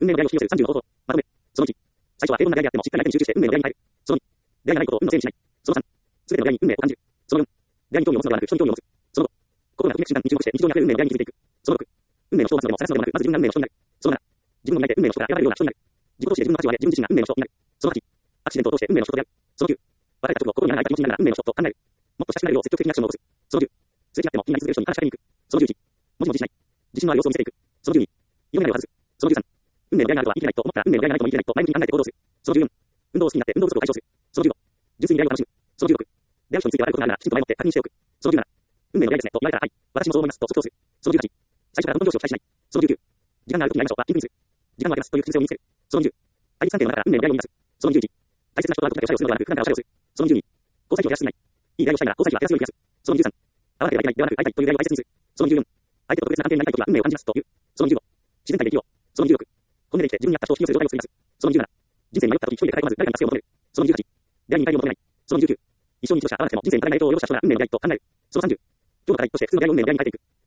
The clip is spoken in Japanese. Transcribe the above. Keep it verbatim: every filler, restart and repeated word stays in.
運命の出会いを引き寄せるさんじゅうの方法。まとめ。そのいち。最初は平凡な出会いであってもしっかり相手に集中して運命の出会いに入る。そのに。出会いがないことを運のせいにしない。そのさん。すべての出会いに運命を感じる。そのよん。出会いに興味を持つのではなく人に興味を持つ。そのご。心が不明不瞬間に注目して日常にあふれる運命の出会いに気づいていく。そのろく。運命の人を待つのでも探すのでもなくまず自分が運命の人になる。そのなな。自分の担いで運命の人から選ばれるような人になる。自己として自分の価値を上げ自分自身が運命の人になる。そのはち。アクシデントを通して運命の人と出会う。そのきゅう。別れた直後心に穴が開いた気持ちになるが運命の人と考える。もっと親しくなるよう積極的なアクションを起こす。そのじゅう。すれ違っても気になり続ける人に話しかけに行く。そのじゅういち。もじもじしない。自信のある様子を見せていく。そのじゅうに。色眼鏡を外す。そのじゅうさん。運命の出会いがあるとは言い切れないと思ったら運命の出会いがないとも言い切れないと前向きに考えて行動する。そのじゅうよん。運動を好きになって運動不足を解消する。そのじゅうご。純粋に出会いを楽しむ。そのじゅうろく。出会う人について分かることがあるならきちんと前もって確認しておく。そのじゅうなな。運命の出会いですねと言われたらはい。私もそう思いますと即答する。そのじゅうはち。最初から本当の上司を期待しない。そのじゅうきゅう。時間があるときにやりましょうはピンクにする。時間を空けますという癖を身につける。そのにじゅう。対立関係の中から運命の出会いを生み出す。そのにじゅういち。大切な人と会うことだけを作用するのではなく普段からおしゃれをする。そのにじゅうに。交際費を減らしすぎない。いい出会いをしたいなら交際費は減らすように増やす。そのにじゅうさん。合わなければいけないではなく会いたいという出会いを大切にする。そのにじゅうよん。相手と特別な関係になりたいときは運命を感じますという。そのにじゅうご。自然体で生きよう。そのにじゅうろく。本音で生きて自分に合った人を引き寄せる状態を作ります。そのにじゅうなな。人生に迷ったとき一人で抱え込まず誰かに助けを求める。そのにじゅうはち。出会いに見返りを求めない。そのにじゅうきゅう。一生に一度しか会わなくても人生に足らない人を容赦した人が運命の出会いと考える。そのさんじゅう。今日の課題として普通の出会いを運命の出会いに変えていく。